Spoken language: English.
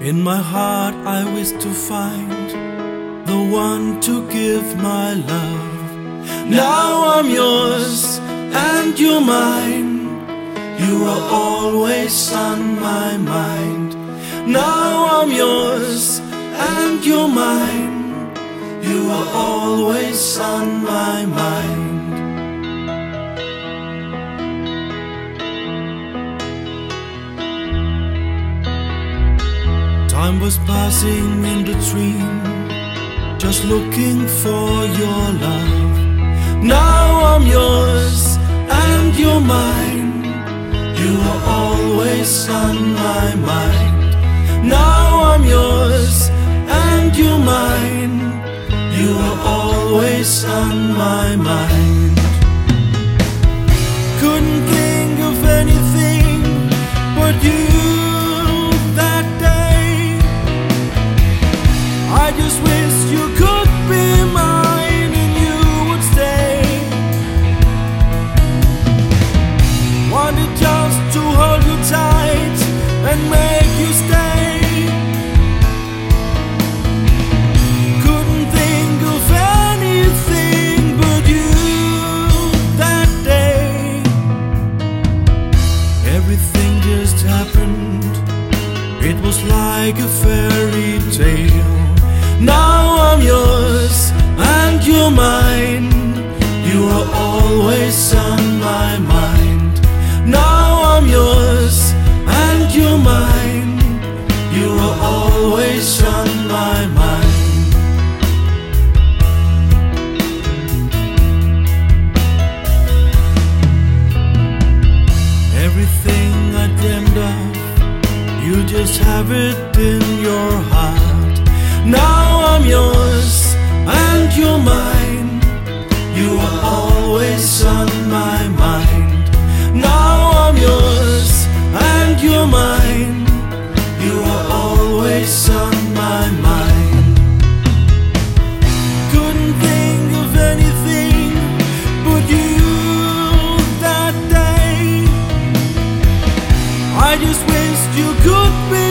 In my heart I wish to find the one to give my love. Now I'm yours and you're mine. You are always on my mind. Now I'm yours and you're mine. You are always on my mind. Time was passing in between, just looking for your love. Now I'm yours and you're mine. You are always on my mind. Now I'm yours and you're mine. You are always on my mind. Couldn't think of anything but you that day. I just wish you could be mine and you would stay. Wanted just to hold you tight and make you stay. Couldn't think of anything but you that day. Everything just happened. It was like a fairy tale. Now I'm yours and you're mine. You are always on my mind. Now I'm yours and you're mine. You are always on my mind. Everything I dreamed of, you just have it in your heart. Now I'm yours and you're mine. You are always on my mind. Now I'm yours and you're mine. You are always on my mind. Couldn't think of anything but you that day. I just wished you could be